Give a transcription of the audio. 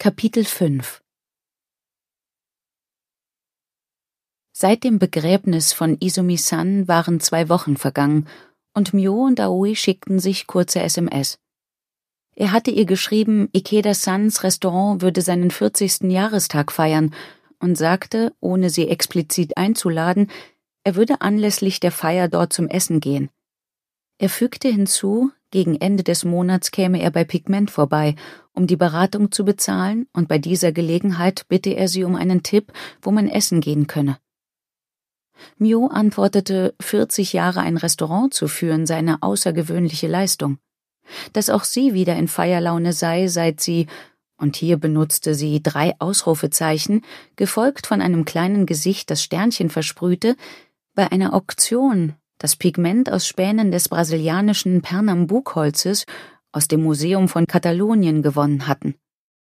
Kapitel 5 Seit dem Begräbnis von Izumi-san waren 2 Wochen vergangen und Myo und Aoi schickten sich kurze SMS. Er hatte ihr geschrieben, Ikeda-sans Restaurant würde seinen 40. Jahrestag feiern und sagte, ohne sie explizit einzuladen, er würde anlässlich der Feier dort zum Essen gehen. Er fügte hinzu, gegen Ende des Monats käme er bei Pigment vorbei, um die Beratung zu bezahlen, und bei dieser Gelegenheit bitte er sie um einen Tipp, wo man essen gehen könne. Myo antwortete, 40 Jahre ein Restaurant zu führen sei eine außergewöhnliche Leistung. Dass auch sie wieder in Feierlaune sei, seit sie, und hier benutzte sie 3 Ausrufezeichen, gefolgt von einem kleinen Gesicht, das Sternchen versprühte, bei einer Auktion das Pigment aus Spänen des brasilianischen Pernambucholzes aus dem Museum von Katalonien gewonnen hatten.